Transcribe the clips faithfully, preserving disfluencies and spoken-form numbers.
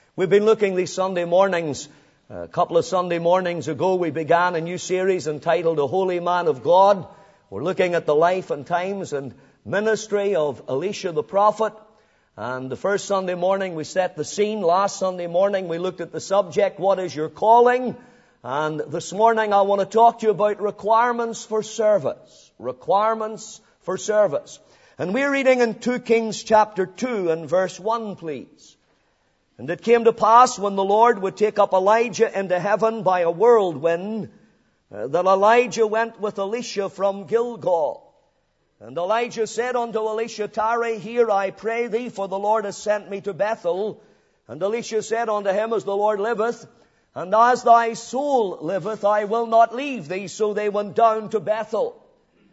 We've been looking these Sunday mornings. A couple of Sunday mornings ago, we began a new series entitled The Holy Man of God. We're looking at the life and times and ministry of Elisha the prophet. And the first Sunday morning, we set the scene. Last Sunday morning, we looked at the subject, what is your calling? And this morning, I want to talk to you about requirements for service. Requirements for service. And we're reading in Second Kings chapter two and verse one, please. And it came to pass when the Lord would take up Elijah into heaven by a whirlwind, uh, that Elijah went with Elisha from Gilgal. And Elijah said unto Elisha, Tarry here, I pray thee, for the Lord has sent me to Bethel. And Elisha said unto him, As the Lord liveth, and as thy soul liveth, I will not leave thee. So they went down to Bethel.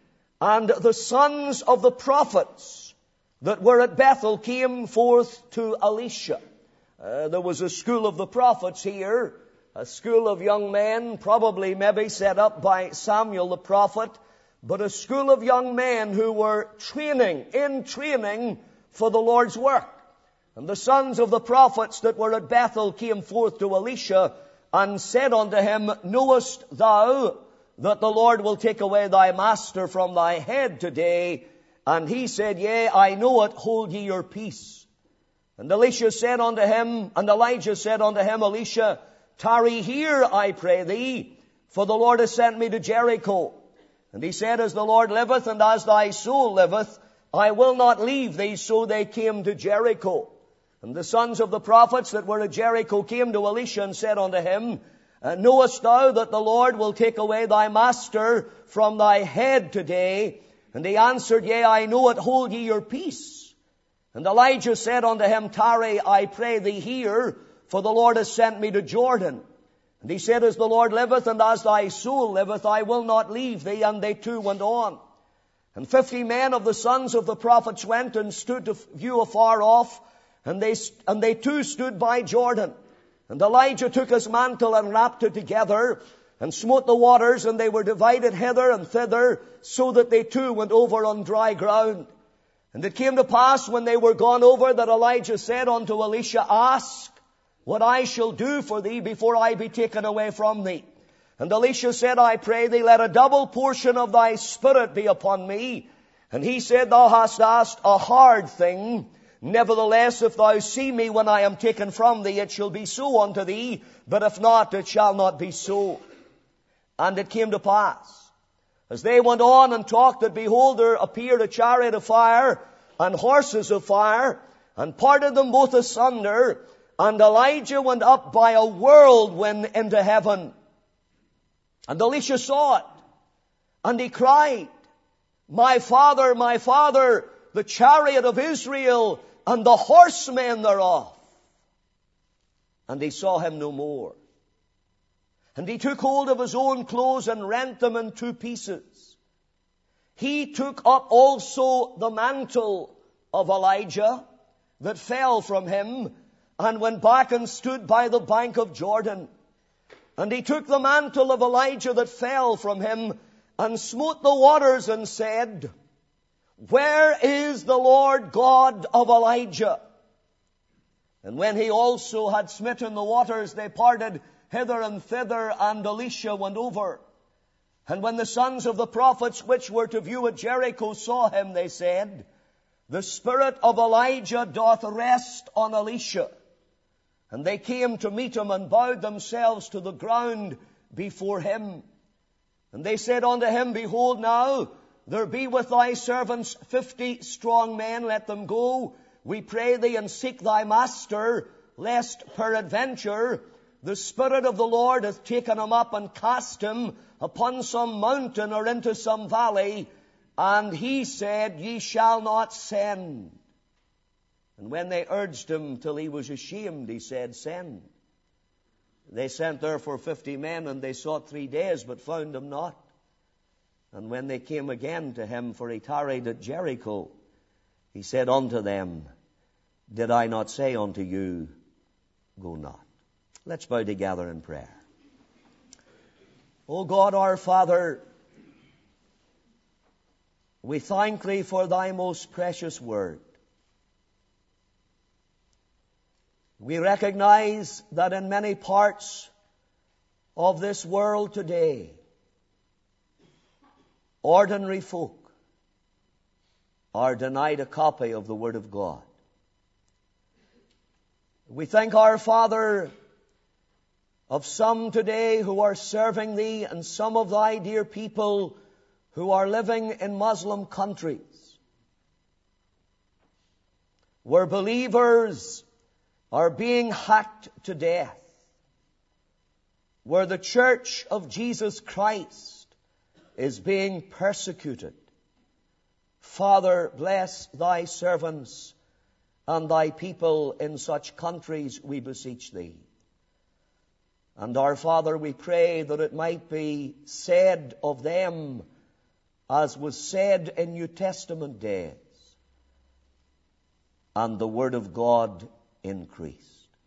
And the sons of the prophets that were at Bethel came forth to Elisha. Uh, there was a school of the prophets here, a school of young men, probably maybe set up by Samuel the prophet, but a school of young men who were training, in training for the Lord's work. And the sons of the prophets that were at Bethel came forth to Elisha and said unto him, Knowest thou that the Lord will take away thy master from thy head today? And he said, Yea, I know it, hold ye your peace. And Elisha said unto him, and Elijah said unto him, Elisha, tarry here, I pray thee, for the Lord has sent me to Jericho. And he said, As the Lord liveth, and as thy soul liveth, I will not leave thee. So they came to Jericho. And the sons of the prophets that were at Jericho came to Elisha and said unto him, Knowest thou that the Lord will take away thy master from thy head today? And he answered, Yea, I know it, hold ye your peace. And Elijah said unto him, Tarry, I pray thee here, for the Lord has sent me to Jordan. And he said, As the Lord liveth, and as thy soul liveth, I will not leave thee. And they two went on. And fifty men of the sons of the prophets went and stood to view afar off, and they, and they too stood by Jordan. And Elijah took his mantle and wrapped it together, and smote the waters, and they were divided hither and thither, so that they too went over on dry ground. And it came to pass when they were gone over that Elijah said unto Elisha, Ask what I shall do for thee before I be taken away from thee. And Elisha said, I pray thee, let a double portion of thy spirit be upon me. And he said, Thou hast asked a hard thing. Nevertheless, if thou see me when I am taken from thee, it shall be so unto thee. But if not, it shall not be so. And it came to pass, as they went on and talked, that behold, there appeared a chariot of fire and horses of fire, and parted them both asunder. And Elijah went up by a whirlwind into heaven. And Elisha saw it, and he cried, My father, my father, the chariot of Israel, and the horsemen thereof. And he saw him no more. And he took hold of his own clothes and rent them in two pieces. He took up also the mantle of Elijah that fell from him, and went back and stood by the bank of Jordan. And he took the mantle of Elijah that fell from him, and smote the waters, and said, Where is the Lord God of Elijah? And when he also had smitten the waters, they parted hither and thither, and Elisha went over. And when the sons of the prophets which were to view at Jericho saw him, they said, The spirit of Elijah doth rest on Elisha. And they came to meet him, and bowed themselves to the ground before him. And they said unto him, Behold now, there be with thy servants fifty strong men, let them go, we pray thee, and seek thy master, lest peradventure the Spirit of the Lord hath taken him up and cast him upon some mountain or into some valley. And he said, Ye shall not send. And when they urged him till he was ashamed, he said, Send. They sent therefore fifty men, and they sought three days, but found him not. And when they came again to him, for he tarried at Jericho, he said unto them, Did I not say unto you, Go not? Let's bow together in prayer. O God, our Father, we thank thee for thy most precious word. We recognize that in many parts of this world today, ordinary folk are denied a copy of the Word of God. We thank our Father of some today who are serving Thee and some of Thy dear people who are living in Muslim countries, where believers are being hacked to death, where the Church of Jesus Christ is being persecuted. Father, bless Thy servants and Thy people in such countries, we beseech Thee. And our Father, we pray that it might be said of them, as was said in New Testament days, and the Word of God increased.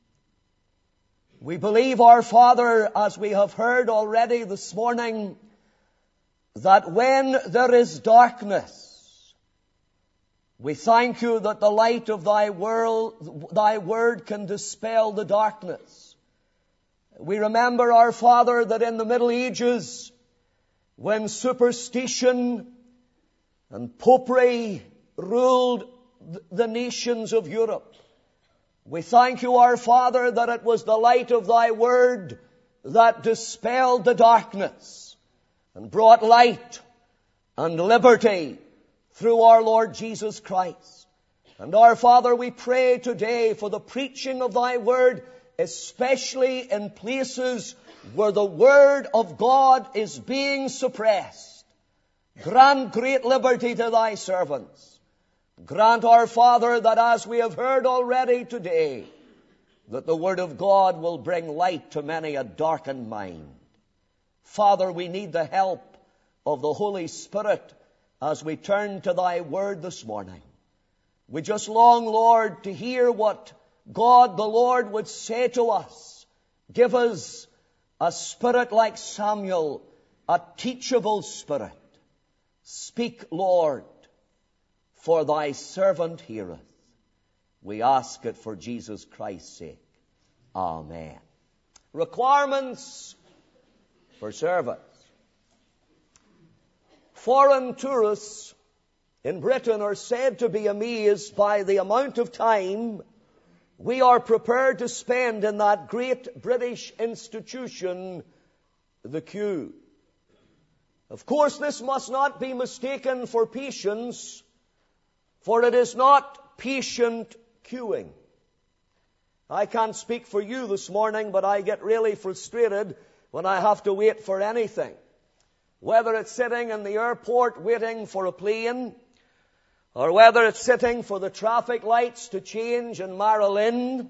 We believe, our Father, as we have heard already this morning, that when there is darkness, we thank You that the light of Thy world, Thy Word can dispel the darkness. We remember, our Father, that in the Middle Ages, when superstition and popery ruled the nations of Europe, we thank You, our Father, that it was the light of Thy Word that dispelled the darkness and brought light and liberty through our Lord Jesus Christ. And our Father, we pray today for the preaching of Thy Word, especially in places where the Word of God is being suppressed. Grant great liberty to Thy servants. Grant, our Father, that as we have heard already today, that the Word of God will bring light to many a darkened mind. Father, we need the help of the Holy Spirit as we turn to Thy Word this morning. We just long, Lord, to hear what God the Lord would say to us. Give us a spirit like Samuel, a teachable spirit. Speak, Lord, for Thy servant heareth. We ask it for Jesus Christ's sake. Amen. Requirements for service. Foreign tourists in Britain are said to be amazed by the amount of time we are prepared to spend in that great British institution, the queue. Of course, this must not be mistaken for patience, for it is not patient queuing. I can't speak for you this morning, but I get really frustrated when I have to wait for anything. Whether it's sitting in the airport waiting for a plane, or whether it's sitting for the traffic lights to change in Marilyn,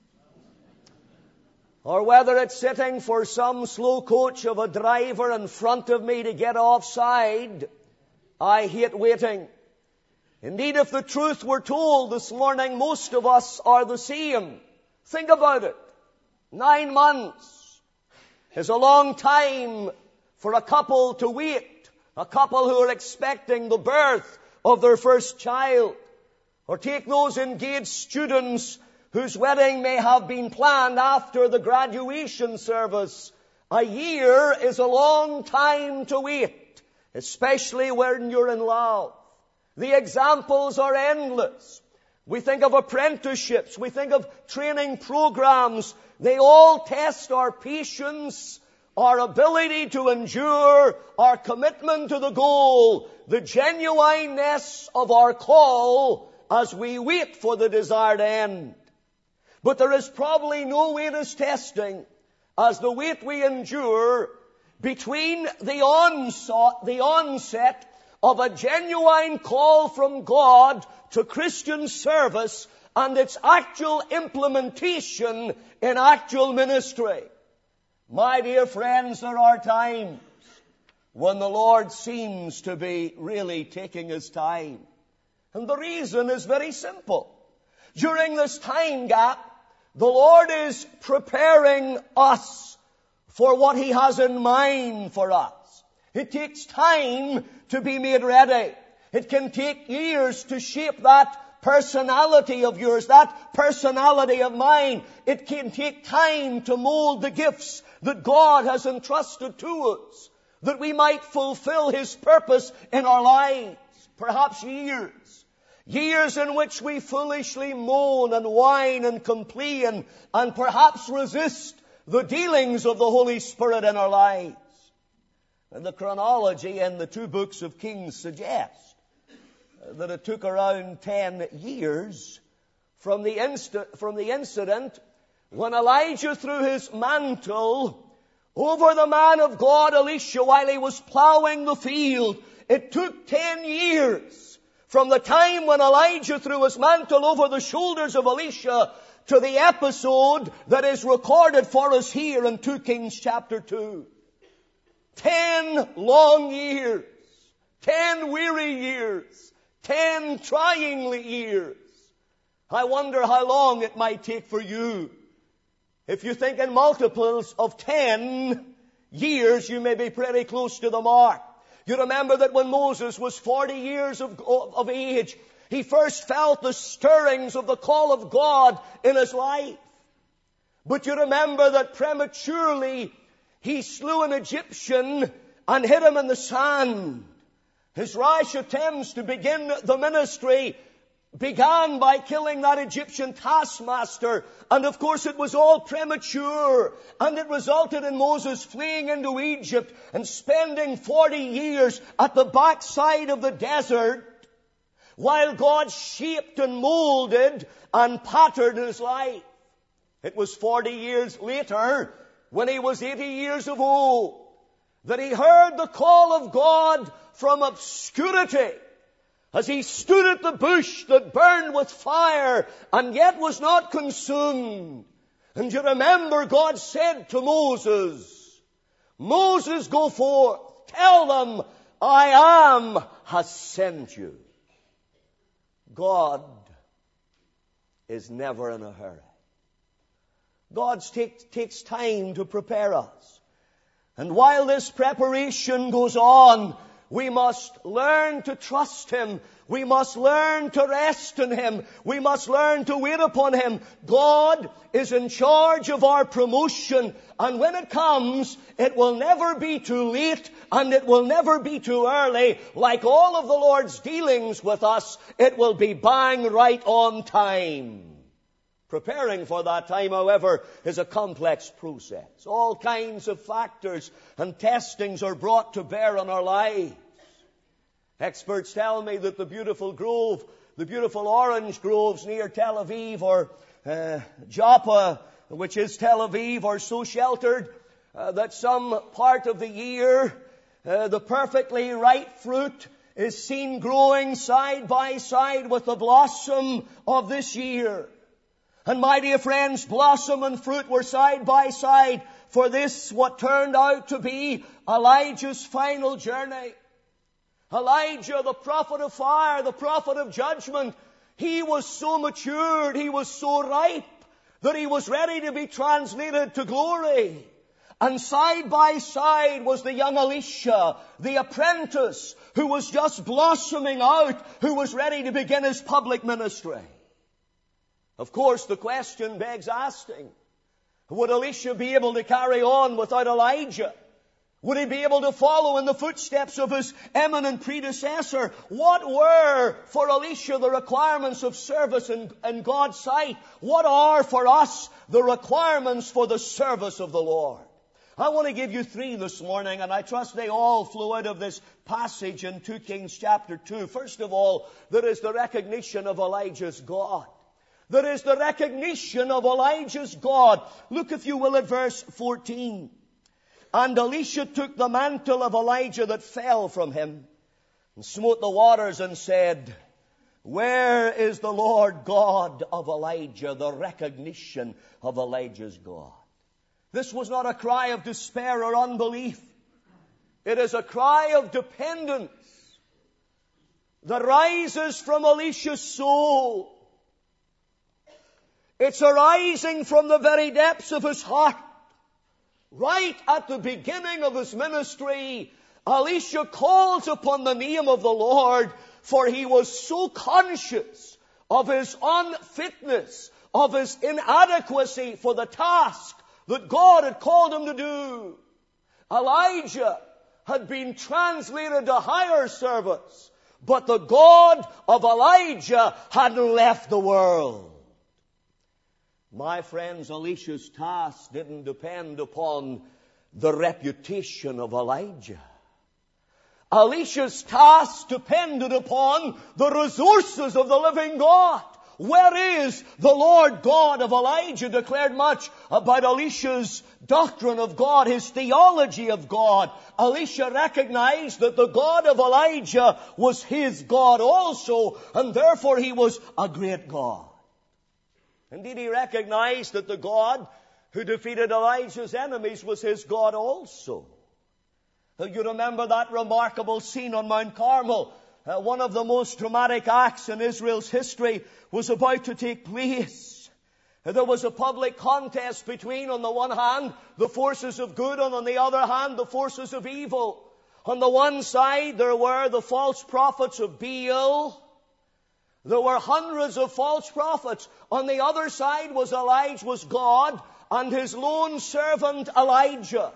or whether it's sitting for some slow coach of a driver in front of me to get offside, I hate waiting. Indeed, if the truth were told this morning, most of us are the same. Think about it. Nine months is a long time for a couple to wait, a couple who are expecting the birth of their first child. Or take those engaged students whose wedding may have been planned after the graduation service. A year is a long time to wait, especially when you're in love. The examples are endless. We think of apprenticeships. We think of training programs. They all test our patience, our ability to endure, our commitment to the goal, the genuineness of our call as we wait for the desired end. But there is probably no wait as testing as the wait we endure between the onset, the onset of a genuine call from God to Christian service and its actual implementation in actual ministry. My dear friends, there are times when the Lord seems to be really taking His time. And the reason is very simple. During this time gap, the Lord is preparing us for what He has in mind for us. It takes time to be made ready. It can take years to shape that personality of yours, that personality of mine, it can take time to mold the gifts that God has entrusted to us, that we might fulfill His purpose in our lives. Perhaps years. Years in which we foolishly moan and whine and complain and perhaps resist the dealings of the Holy Spirit in our lives. And the chronology in the two books of Kings suggests that it took around ten years from the, inst- from the incident when Elijah threw his mantle over the man of God, Elisha, while he was plowing the field. It took ten years from the time when Elijah threw his mantle over the shoulders of Elisha to the episode that is recorded for us here in two Kings chapter two. Ten long years. Ten weary years. Ten trying years. I wonder how long it might take for you. If you think in multiples of ten years, you may be pretty close to the mark. You remember that when Moses was forty years of, of age, he first felt the stirrings of the call of God in his life. But you remember that prematurely he slew an Egyptian and hid him in the sand. His rash attempts to begin the ministry began by killing that Egyptian taskmaster. And of course it was all premature. And it resulted in Moses fleeing into Egypt and spending forty years at the backside of the desert while God shaped and molded and patterned his life. It was forty years later, when he was eighty years of old, that he heard the call of God from obscurity, as he stood at the bush that burned with fire and yet was not consumed. And you remember God said to Moses, Moses, go forth, tell them, I am has sent you. God is never in a hurry. God take, takes time to prepare us. And while this preparation goes on, we must learn to trust Him. We must learn to rest in Him. We must learn to wait upon Him. God is in charge of our promotion. And when it comes, it will never be too late and it will never be too early. Like all of the Lord's dealings with us, it will be bang right on time. Preparing for that time, however, is a complex process. All kinds of factors and testings are brought to bear on our lives. Experts tell me that the beautiful grove, the beautiful orange groves near Tel Aviv or uh, Joppa, which is Tel Aviv, are so sheltered uh, that some part of the year uh, the perfectly ripe fruit is seen growing side by side with the blossom of this year. And my dear friends, blossom and fruit were side by side for this, what turned out to be Elijah's final journey. Elijah, the prophet of fire, the prophet of judgment, he was so matured, he was so ripe, that he was ready to be translated to glory. And side by side was the young Elisha, the apprentice, who was just blossoming out, who was ready to begin his public ministry. Of course, the question begs asking, would Elisha be able to carry on without Elijah? Would he be able to follow in the footsteps of his eminent predecessor? What were for Elisha the requirements of service in, in God's sight? What are for us the requirements for the service of the Lord? I want to give you three this morning, and I trust they all flow out of this passage in two Kings chapter two. First of all, there is the recognition of Elijah's God. There is the recognition of Elijah's God. Look, if you will, at verse fourteen. And Elisha took the mantle of Elijah that fell from him and smote the waters and said, where is the Lord God of Elijah? The recognition of Elijah's God. This was not a cry of despair or unbelief. It is a cry of dependence that rises from Elisha's soul. It's arising from the very depths of his heart. Right at the beginning of his ministry, Elisha calls upon the name of the Lord, for he was so conscious of his unfitness, of his inadequacy for the task that God had called him to do. Elijah had been translated to higher service, but the God of Elijah hadn't left the world. My friends, Elisha's task didn't depend upon the reputation of Elijah. Elisha's task depended upon the resources of the living God. Where is the Lord God of Elijah? Declared much about Elisha's doctrine of God, his theology of God. Elisha recognized that the God of Elijah was his God also, and therefore he was a great God. Indeed, he recognized that the God who defeated Elijah's enemies was his God also. You remember that remarkable scene on Mount Carmel. Uh, one of the most dramatic acts in Israel's history was about to take place. Uh, there was a public contest between, on the one hand, the forces of good, and on the other hand, the forces of evil. On the one side, there were the false prophets of Baal. There were hundreds of false prophets. On the other side was Elijah, was God, and his lone servant Elijah.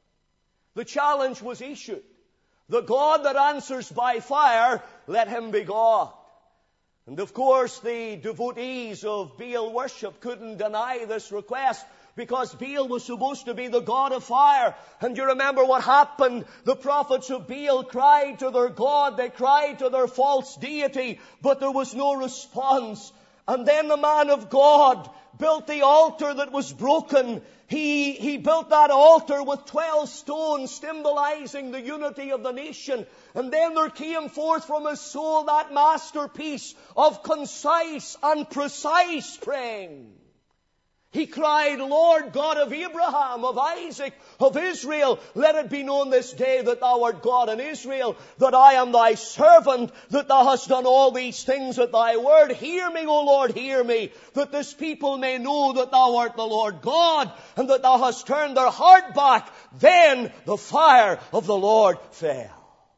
The challenge was issued. The God that answers by fire, let him be God. And of course, the devotees of Baal worship couldn't deny this request, because Baal was supposed to be the God of fire. And you remember what happened? The prophets of Baal cried to their God, they cried to their false deity, but there was no response. And then the man of God built the altar that was broken. He, he built that altar with twelve stones symbolizing the unity of the nation. And then there came forth from his soul that masterpiece of concise and precise praying. He cried, Lord God of Abraham, of Isaac, of Israel, let it be known this day that thou art God in Israel, that I am thy servant, that thou hast done all these things at thy word. Hear me, O Lord, hear me, that this people may know that thou art the Lord God, and that thou hast turned their heart back. Then the fire of the Lord fell.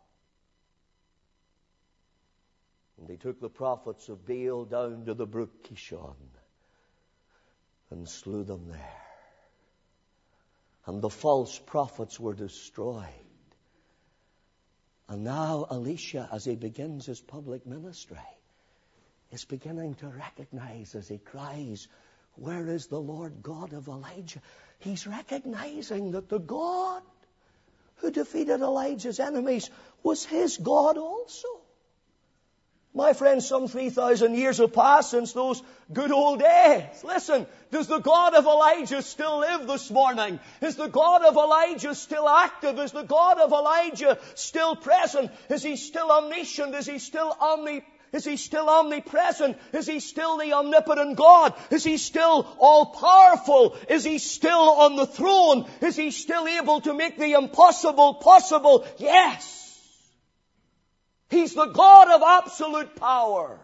And they took the prophets of Baal down to the brook Kishon and slew them there. And the false prophets were destroyed. And now Elisha, as he begins his public ministry, is beginning to recognize as he cries, where is the Lord God of Elijah? He's recognizing that the God who defeated Elijah's enemies was his God also. My friends, some three thousand years have passed since those good old days. Listen, does the God of Elijah still live this morning? Is the God of Elijah still active? Is the God of Elijah still present? Is he still omniscient? Is he still omni? Is he still omnipresent? Is he still the omnipotent God? Is he still all-powerful? Is he still on the throne? Is he still able to make the impossible possible? Yes. He's the God of absolute power.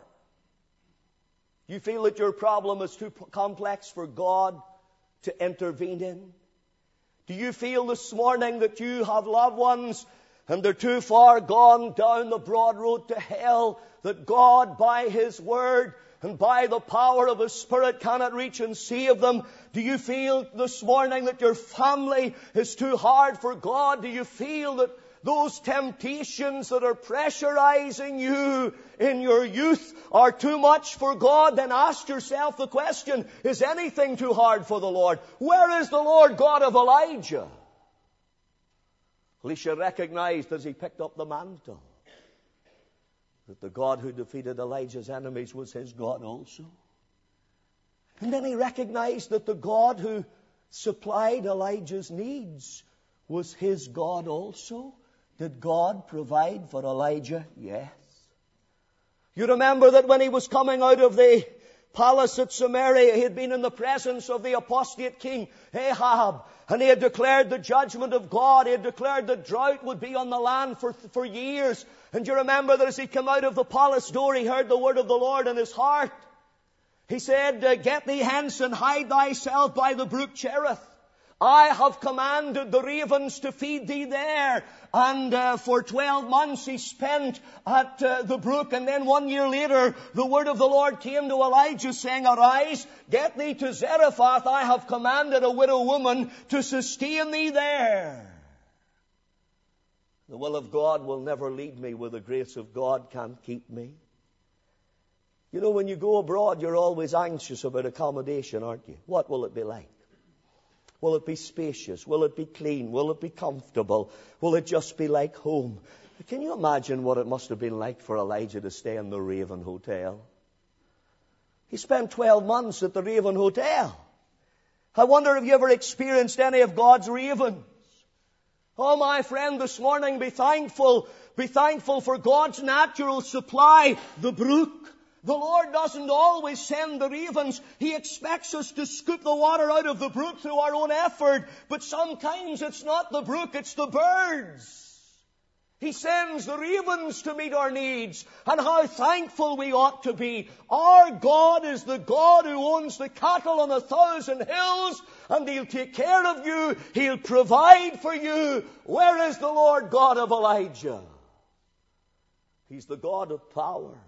You feel that your problem is too complex for God to intervene in? Do you feel this morning that you have loved ones and they're too far gone down the broad road to hell, that God, by His Word and by the power of His Spirit, cannot reach and save them? Do you feel this morning that your family is too hard for God? Do you feel that those temptations that are pressurizing you in your youth are too much for God? Then ask yourself the question, is anything too hard for the Lord? Where is the Lord God of Elijah? Elisha recognized as he picked up the mantle that the God who defeated Elijah's enemies was his God also. And then he recognized that the God who supplied Elijah's needs was his God also. Did God provide for Elijah? Yes. You remember that when he was coming out of the palace at Samaria, he had been in the presence of the apostate king Ahab, and he had declared the judgment of God. He had declared that drought would be on the land for, for years. And you remember that as he came out of the palace door, he heard the word of the Lord in his heart. He said, get thee hence and hide thyself by the brook Cherith. I have commanded the ravens to feed thee there. And uh, for twelve months he spent at uh, the brook. And then one year later, the word of the Lord came to Elijah saying, Arise, get thee to Zarephath. I have commanded a widow woman to sustain thee there. The will of God will never lead me where the grace of God can't keep me. You know, when you go abroad, you're always anxious about accommodation, aren't you? What will it be like? Will it be spacious? Will it be clean? Will it be comfortable? Will it just be like home? Can you imagine what it must have been like for Elijah to stay in the Raven Hotel? He spent twelve months at the Raven Hotel. I wonder if you ever experienced any of God's ravens. Oh, my friend, this morning be thankful. Be thankful for God's natural supply, the brook. The Lord doesn't always send the ravens. He expects us to scoop the water out of the brook through our own effort. But sometimes it's not the brook, it's the birds. He sends the ravens to meet our needs. And how thankful we ought to be. Our God is the God who owns the cattle on a thousand hills. And He'll take care of you. He'll provide for you. Where is the Lord God of Elijah? He's the God of power.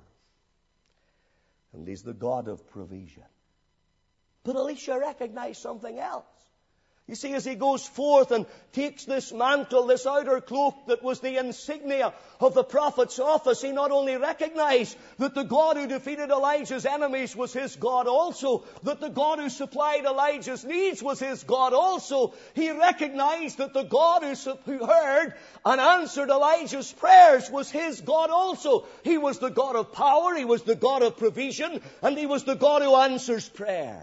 And He's the God of provision. But Elisha recognized something else. You see, as he goes forth and takes this mantle, this outer cloak that was the insignia of the prophet's office, he not only recognized that the God who defeated Elijah's enemies was his God also, that the God who supplied Elijah's needs was his God also, he recognized that the God who heard and answered Elijah's prayers was his God also. He was the God of power, He was the God of provision, and He was the God who answers prayer.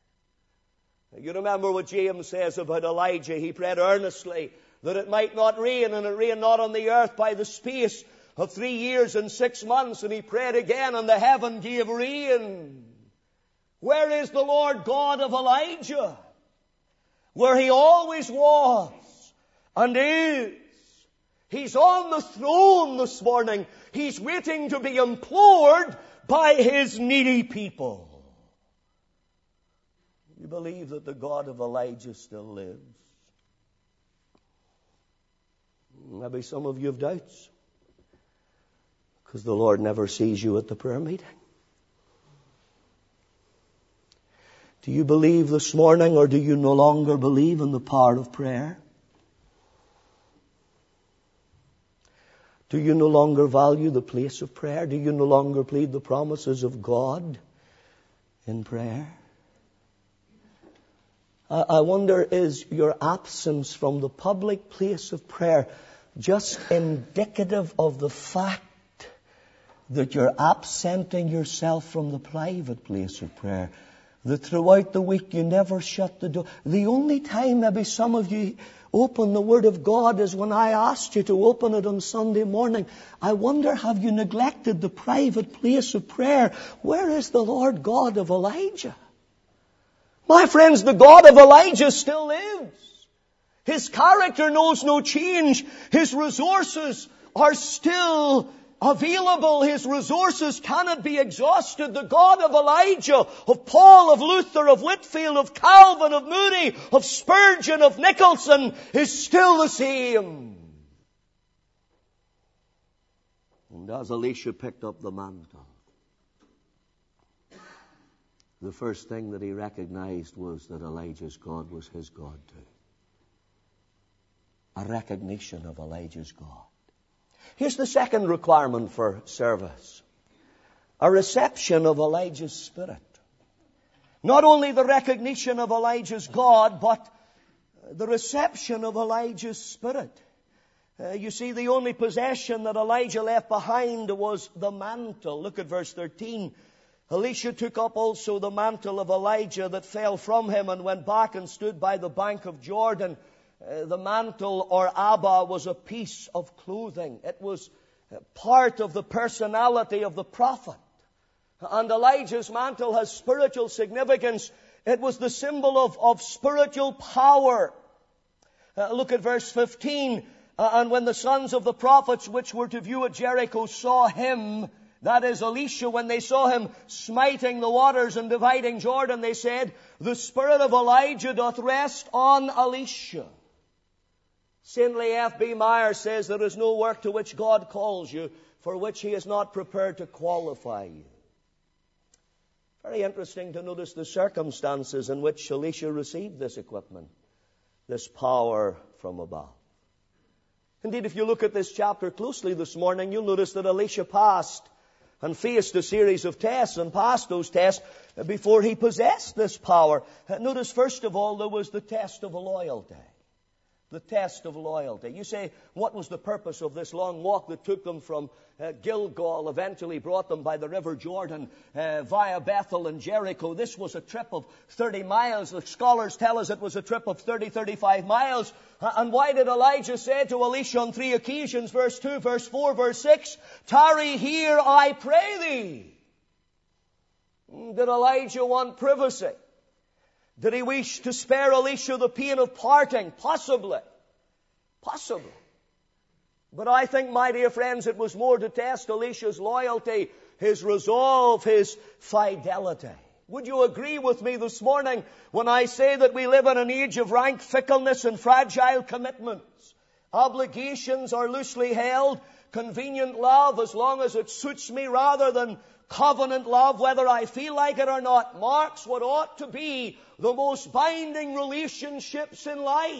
You remember what James says about Elijah. He prayed earnestly that it might not rain, and it rained not on the earth by the space of three years and six months. And he prayed again, and the heaven gave rain. Where is the Lord God of Elijah? Where He always was and is. He's on the throne this morning. He's waiting to be implored by His needy people. You believe that the God of Elijah still lives? Maybe some of you have doubts, because the Lord never sees you at the prayer meeting. Do you believe this morning, or do you no longer believe in the power of prayer? Do you no longer value the place of prayer? Do you no longer plead the promises of God in prayer? I wonder, is your absence from the public place of prayer just indicative of the fact that you're absenting yourself from the private place of prayer? That throughout the week you never shut the door. The only time maybe some of you open the Word of God is when I asked you to open it on Sunday morning. I wonder, have you neglected the private place of prayer? Where is the Lord God of Elijah? My friends, the God of Elijah still lives. His character knows no change. His resources are still available. His resources cannot be exhausted. The God of Elijah, of Paul, of Luther, of Whitfield, of Calvin, of Moody, of Spurgeon, of Nicholson is still the same. And as Elisha picked up the mantle, the first thing that he recognized was that Elijah's God was his God too. A recognition of Elijah's God. Here's the second requirement for service. A reception of Elijah's spirit. Not only the recognition of Elijah's God, but the reception of Elijah's spirit. Uh, you see, the only possession that Elijah left behind was the mantle. Look at verse thirteen. Elisha took up also the mantle of Elijah that fell from him and went back and stood by the bank of Jordan. Uh, the mantle, or abba, was a piece of clothing. It was part of the personality of the prophet. And Elijah's mantle has spiritual significance. It was the symbol of, of spiritual power. Uh, look at verse fifteen. Uh, and when the sons of the prophets which were to view at Jericho saw him, That is, Elisha, when they saw him smiting the waters and dividing Jordan, they said, the spirit of Elijah doth rest on Elisha. Saintly F B Meyer says, there is no work to which God calls you for which he is not prepared to qualify you. Very interesting to notice the circumstances in which Elisha received this equipment, this power from above. Indeed, if you look at this chapter closely this morning, you'll notice that Elisha passed and faced a series of tests and passed those tests before he possessed this power. Notice, first of all, there was the test of loyalty. The test of loyalty. You say, what was the purpose of this long walk that took them from uh, Gilgal, eventually brought them by the river Jordan uh, via Bethel and Jericho? This was a trip of thirty miles. The scholars tell us it was a trip of thirty, thirty-five miles. Uh, and why did Elijah say to Elisha on three occasions, verse two, verse four, verse six, tarry here, I pray thee? Did Elijah want privacy? Did he wish to spare Elisha the pain of parting? Possibly. Possibly. But I think, my dear friends, it was more to test Elisha's loyalty, his resolve, his fidelity. Would you agree with me this morning when I say that we live in an age of rank fickleness and fragile commitments? Obligations are loosely held, convenient love as long as it suits me rather than covenant love, whether I feel like it or not, marks what ought to be the most binding relationships in life.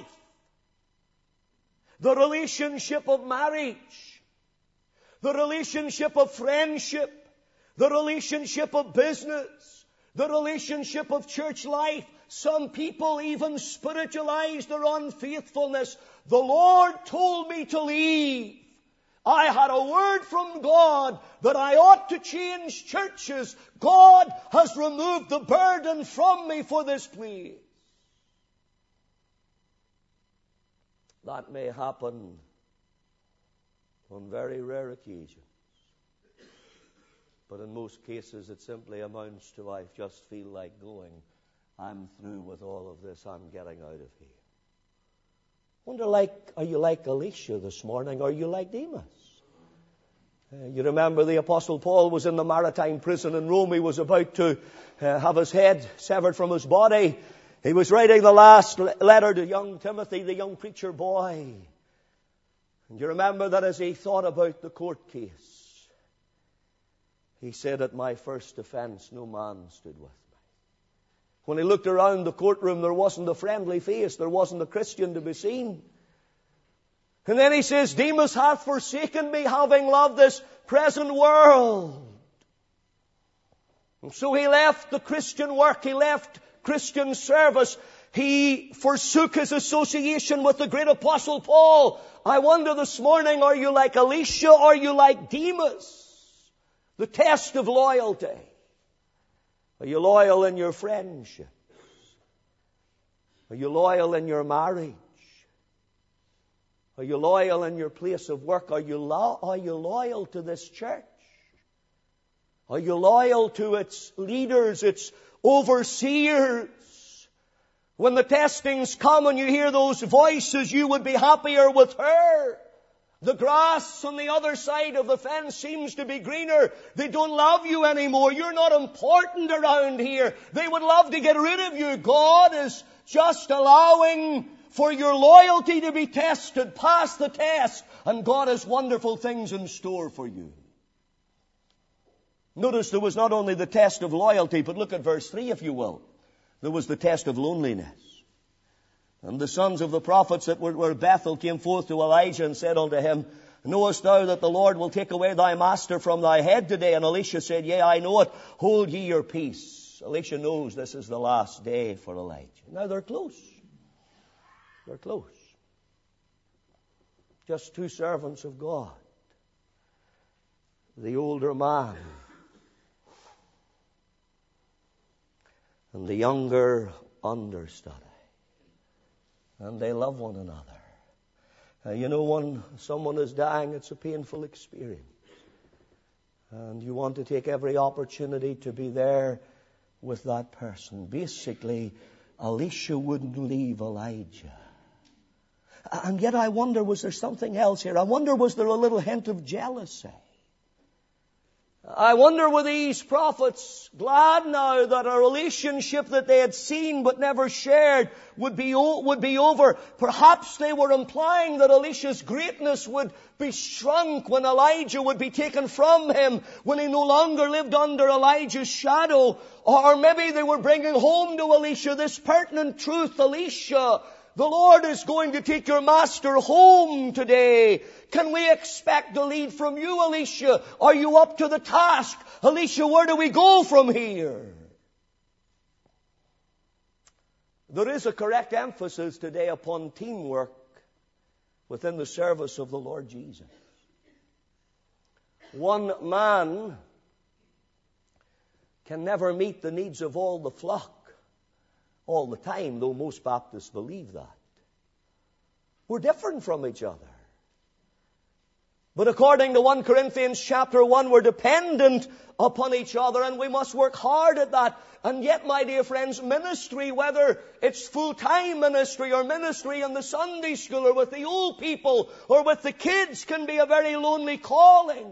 The relationship of marriage, the relationship of friendship, the relationship of business, the relationship of church life. Some people even spiritualize their unfaithfulness. The Lord told me to leave. I had a word from God that I ought to change churches. God has removed the burden from me for this place. That may happen on very rare occasions. But in most cases it simply amounts to, I just feel like going. I'm through with all of this. I'm getting out of here. Wonder, like, are you like Elisha this morning? Or are you like Demas? Uh, you remember the Apostle Paul was in the maritime prison in Rome. He was about to uh, have his head severed from his body. He was writing the last letter to young Timothy, the young preacher boy. And you remember that as he thought about the court case, he said, at my first offense, no man stood with me. When he looked around the courtroom, there wasn't a friendly face. There wasn't a Christian to be seen. And then he says, Demas hath forsaken me, having loved this present world. And so he left the Christian work. He left Christian service. He forsook his association with the great Apostle Paul. I wonder this morning, are you like Elisha or are you like Demas? The test of loyalty. Are you loyal in your friendships? Are you loyal in your marriage? Are you loyal in your place of work? Are you, lo- are you loyal to this church? Are you loyal to its leaders, its overseers? When the testings come and you hear those voices, you would be happier with her. The grass on the other side of the fence seems to be greener. They don't love you anymore. You're not important around here. They would love to get rid of you. God is just allowing for your loyalty to be tested, pass the test, and God has wonderful things in store for you. Notice there was not only the test of loyalty, but look at verse three, if you will. There was the test of loneliness. And the sons of the prophets that were, were Bethel came forth to Elijah and said unto him, knowest thou that the Lord will take away thy master from thy head today? And Elisha said, yea, I know it. Hold ye your peace. Elisha knows this is the last day for Elijah. Now they're close. They're close. Just two servants of God. The older man and the younger understudy. And they love one another. Uh, you know, when someone is dying, it's a painful experience. And you want to take every opportunity to be there with that person. Basically, Elisha wouldn't leave Elijah. And yet I wonder, was there something else here? I wonder, was there a little hint of jealousy? I wonder, were these prophets glad now that a relationship that they had seen but never shared would be, would be over? Perhaps they were implying that Elisha's greatness would be shrunk when Elijah would be taken from him, when he no longer lived under Elijah's shadow. Or maybe they were bringing home to Elisha this pertinent truth: Elisha, the Lord is going to take your master home today. Can we expect a lead from you, Elisha? Are you up to the task? Elisha, where do we go from here? There is a correct emphasis today upon teamwork within the service of the Lord Jesus. One man can never meet the needs of all the flock all the time, though most Baptists believe that. We're different from each other. But according to First Corinthians chapter one, we're dependent upon each other, and we must work hard at that. And yet, my dear friends, ministry, whether it's full-time ministry or ministry in the Sunday school or with the old people or with the kids, can be a very lonely calling.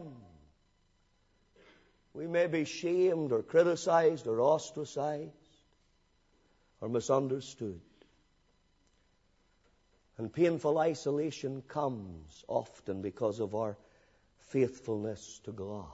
We may be shamed or criticized or ostracized or misunderstood. And painful isolation comes often because of our faithfulness to God.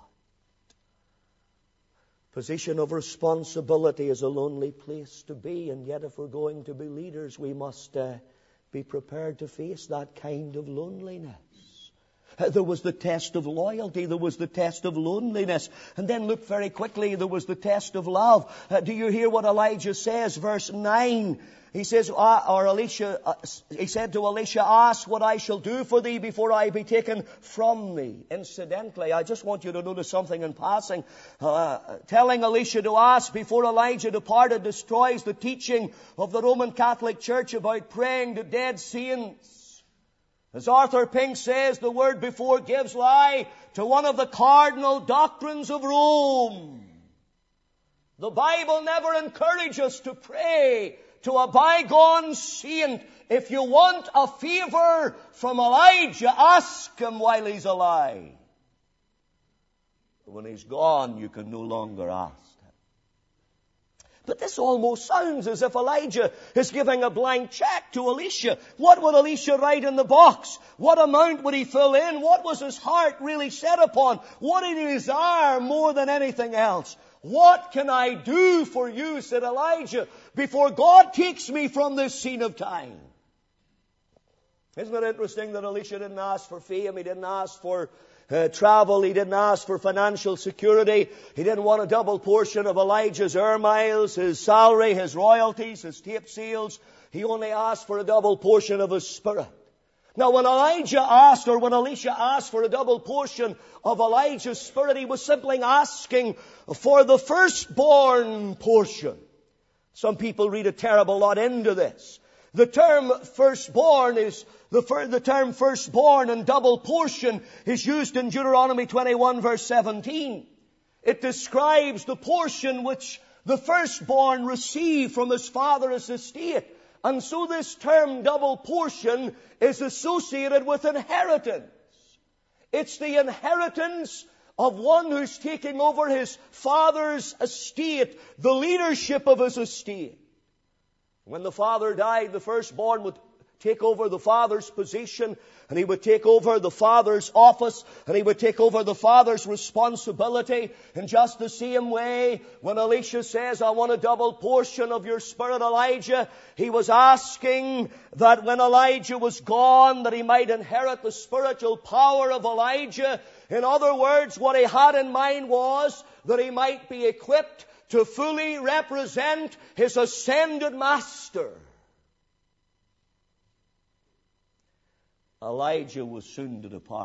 Position of responsibility is a lonely place to be, and yet if we're going to be leaders, we must uh, be prepared to face that kind of loneliness. There was the test of loyalty. There was the test of loneliness. And then look very quickly, there was the test of love. Uh, do you hear what Elijah says? Verse nine. He says, uh, or Elisha, uh, he said to Elisha, ask what I shall do for thee before I be taken from thee. Incidentally, I just want you to notice something in passing. Uh, telling Elisha to ask before Elijah departed destroys the teaching of the Roman Catholic Church about praying to dead saints. As Arthur Pink says, the word before gives lie to one of the cardinal doctrines of Rome. The Bible never encourages us to pray to a bygone saint. If you want a favor from Elijah, ask him while he's alive. But when he's gone, you can no longer ask. But this almost sounds as if Elijah is giving a blank check to Elisha. What would Elisha write in the box? What amount would he fill in? What was his heart really set upon? What did he desire more than anything else? What can I do for you, said Elijah, before God takes me from this scene of time? Isn't it interesting that Elisha didn't ask for fame? He didn't ask for Uh, travel. He didn't ask for financial security. He didn't want a double portion of Elijah's air miles, his salary, his royalties, his tape sales. He only asked for a double portion of his spirit. Now, when Elijah asked, or when Elisha asked for a double portion of Elijah's spirit, he was simply asking for the firstborn portion. Some people read a terrible lot into this. The term firstborn is, the, the term firstborn and double portion is used in Deuteronomy twenty-one verse seventeen. It describes the portion which the firstborn received from his father's estate. And so this term double portion is associated with inheritance. It's the inheritance of one who's taking over his father's estate, the leadership of his estate. When the father died, the firstborn would take over the father's position, and he would take over the father's office, and he would take over the father's responsibility. In just the same way, when Elisha says, I want a double portion of your spirit, Elijah, he was asking that when Elijah was gone, that he might inherit the spiritual power of Elijah. In other words, what he had in mind was that he might be equipped to fully represent his ascended master. Elijah was soon to depart.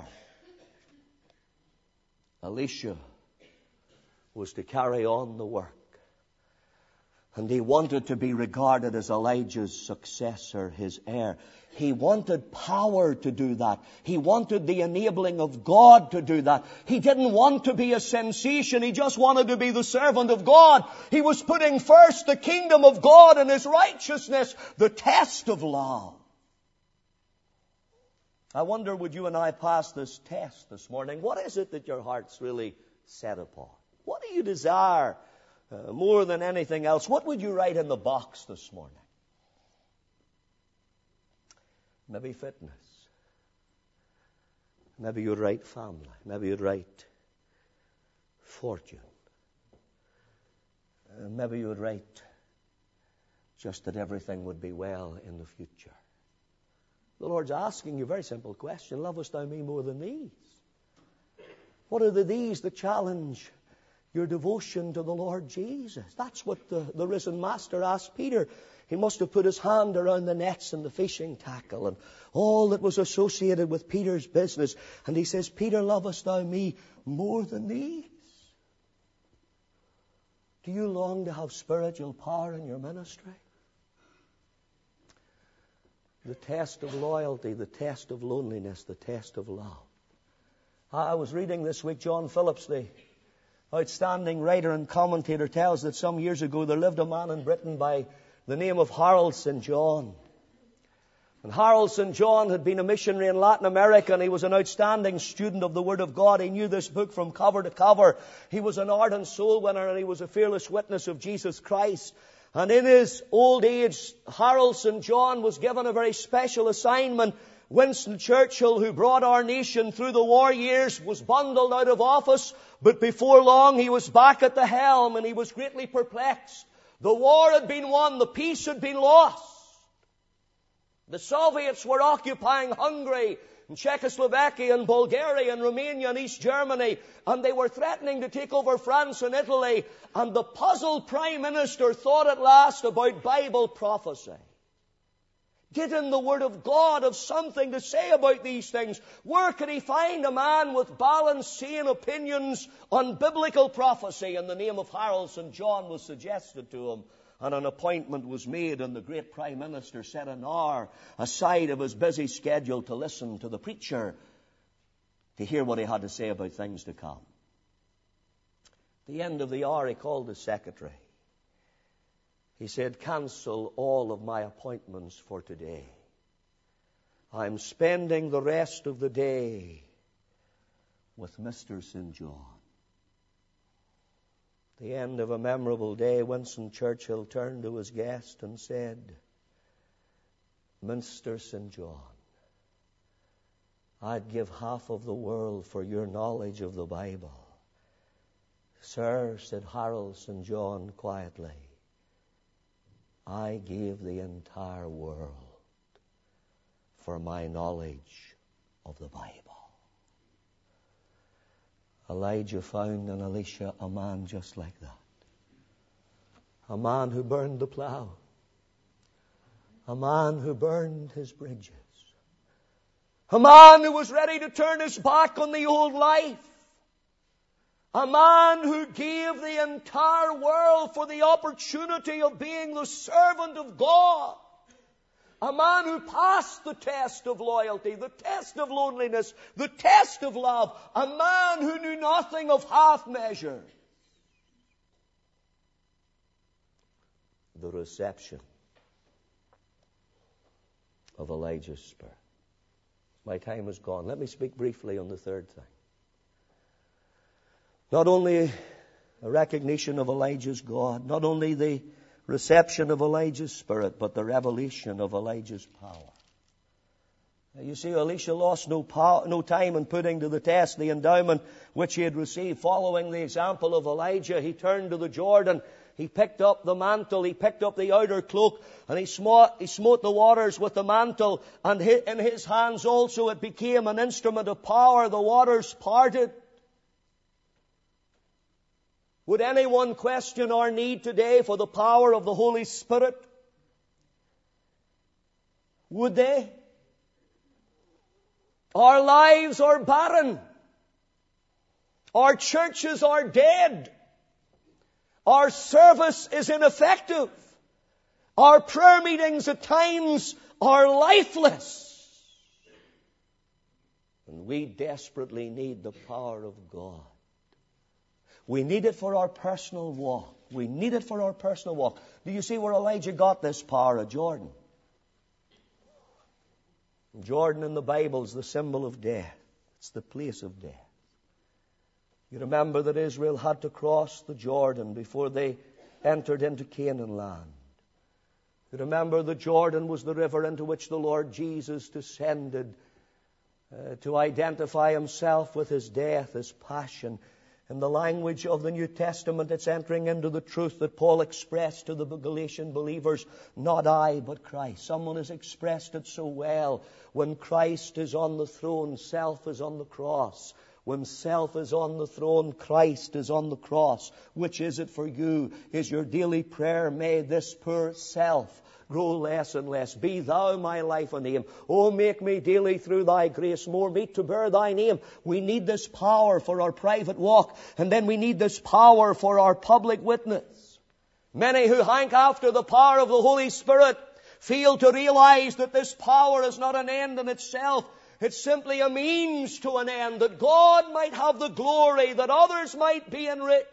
Elisha was to carry on the work. And he wanted to be regarded as Elijah's successor, his heir. He wanted power to do that. He wanted the enabling of God to do that. He didn't want to be a sensation. He just wanted to be the servant of God. He was putting first the kingdom of God and His righteousness, the test of love. I wonder, would you and I pass this test this morning? What is it that your heart's really set apart? What do you desire uh, more than anything else? What would you write in the box this morning? Maybe fitness. Maybe you'd write family. Maybe you'd write fortune. Uh, maybe you would write just that everything would be well in the future. The Lord's asking you a very simple question. Lovest thou me more than these? What are the these that challenge your devotion to the Lord Jesus? That's what the, the risen Master asked Peter. He must have put his hand around the nets and the fishing tackle and all that was associated with Peter's business. And he says, Peter, lovest thou me more than these? Do you long to have spiritual power in your ministry? The test of loyalty, the test of loneliness, the test of love. I was reading this week, John Phillips, the outstanding writer and commentator, tells that some years ago there lived a man in Britain by the name of Harold Saint John. And Harold Saint John had been a missionary in Latin America, and he was an outstanding student of the Word of God. He knew this book from cover to cover. He was an ardent soul winner, and he was a fearless witness of Jesus Christ. And in his old age, Harold Saint John was given a very special assignment. Winston Churchill, who brought our nation through the war years, was bundled out of office, but before long he was back at the helm, and he was greatly perplexed. The war had been won, the peace had been lost. The Soviets were occupying Hungary and Czechoslovakia and Bulgaria and Romania and East Germany, and they were threatening to take over France and Italy. And the puzzled Prime Minister thought at last about Bible prophecy. Didn't the Word of God have something to say about these things? Where could he find a man with balanced, sane opinions on biblical prophecy? And the name of Harold Saint John was suggested to him. And an appointment was made, and the great Prime Minister set an hour aside of his busy schedule to listen to the preacher, to hear what he had to say about things to come. At the end of the hour, he called his secretary. He said, cancel all of my appointments for today. I'm spending the rest of the day with Mister Saint John. At the end of a memorable day, Winston Churchill turned to his guest and said, Mister Saint John, I'd give half of the world for your knowledge of the Bible. Sir, said Harold Saint John quietly, I gave the entire world for my knowledge of the Bible. Elijah found in Elisha a man just like that. A man who burned the plow. A man who burned his bridges. A man who was ready to turn his back on the old life. A man who gave the entire world for the opportunity of being the servant of God. A man who passed the test of loyalty, the test of loneliness, the test of love. A man who knew nothing of half measure. The reception of Elijah's spirit. My time is gone. Let me speak briefly on the third thing. Not only a recognition of Elijah's God, not only the reception of Elijah's spirit, but the revelation of Elijah's power. Now, you see, Elisha lost no, power, no time in putting to the test the endowment which he had received. Following the example of Elijah, he turned to the Jordan. He picked up the mantle, he picked up the outer cloak, and he smote, he smote the waters with the mantle. And in his hands also it became an instrument of power. The waters parted. Would anyone question our need today for the power of the Holy Spirit? Would they? Our lives are barren. Our churches are dead. Our service is ineffective. Our prayer meetings at times are lifeless. And we desperately need the power of God. We need it for our personal walk. We need it for our personal walk. Do you see where Elijah got this power? At Jordan. Jordan in the Bible is the symbol of death. It's the place of death. You remember that Israel had to cross the Jordan before they entered into Canaan land. You remember the Jordan was the river into which the Lord Jesus descended uh, to identify himself with his death, his passion. In the language of the New Testament, it's entering into the truth that Paul expressed to the Galatian believers, not I, but Christ. Someone has expressed it so well. When Christ is on the throne, self is on the cross. When self is on the throne, Christ is on the cross. Which is it for you? Is your daily prayer, may this poor self grow less and less. Be thou my life and aim. Oh, make me daily through thy grace more meet to bear thy name. We need this power for our private walk, and then we need this power for our public witness. Many who hank after the power of the Holy Spirit fail to realize that this power is not an end in itself. It's simply a means to an end, that God might have the glory, that others might be enriched.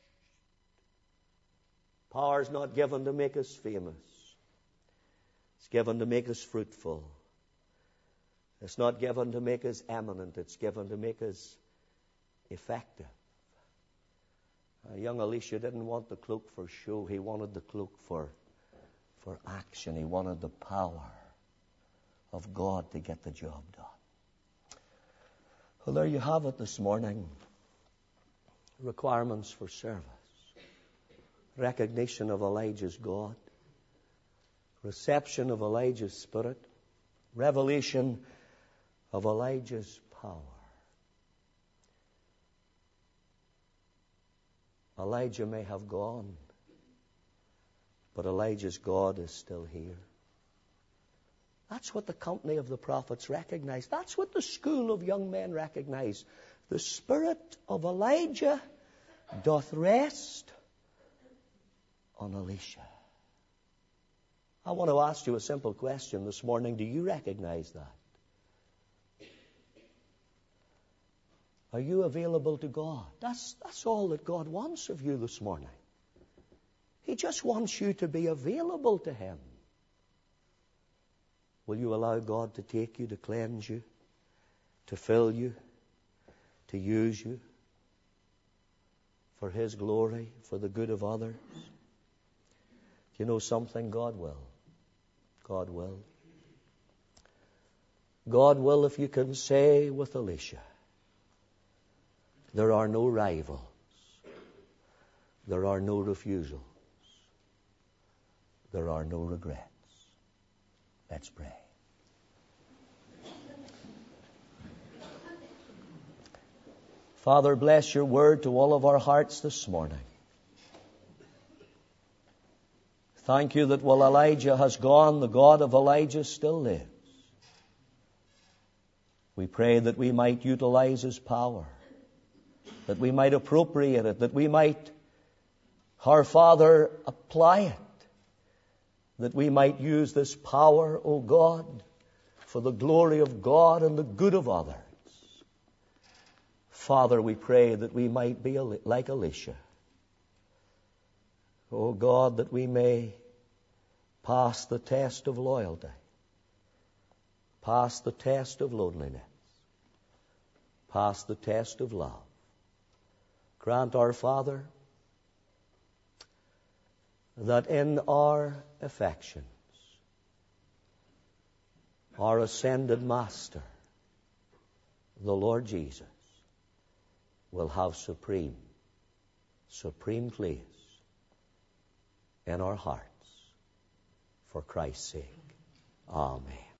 Power is not given to make us famous. It's given to make us fruitful. It's not given to make us eminent. It's given to make us effective. Uh, young Elisha didn't want the cloak for show. He wanted the cloak for, for action. He wanted the power of God to get the job done. Well, there you have it this morning. Requirements for service. Recognition of Elijah's God. Reception of Elijah's spirit. Revelation of Elijah's power. Elijah may have gone, but Elijah's God is still here. That's what the company of the prophets recognize. That's what the school of young men recognize. The spirit of Elijah doth rest on Elisha. I want to ask you a simple question this morning. Do you recognize that? Are you available to God? That's, that's all that God wants of you this morning. He just wants you to be available to Him. Will you allow God to take you, to cleanse you, to fill you, to use you for His glory, for the good of others? You know something? God will. God will. God will, if you can say with Elisha, there are no rivals. There are no refusals. There are no regrets. Let's pray. Father, bless your word to all of our hearts this morning. Thank you that while Elijah has gone, the God of Elijah still lives. We pray that we might utilize His power, that we might appropriate it, that we might, our Father, apply it, that we might use this power, O God, for the glory of God and the good of others. Father, we pray that we might be like Elisha. O God, that we may pass the test of loyalty, pass the test of loneliness, pass the test of love. Grant, our Father, that in our affections, our ascended Master, the Lord Jesus, will have supreme, supreme place in our hearts for Christ's sake. Amen.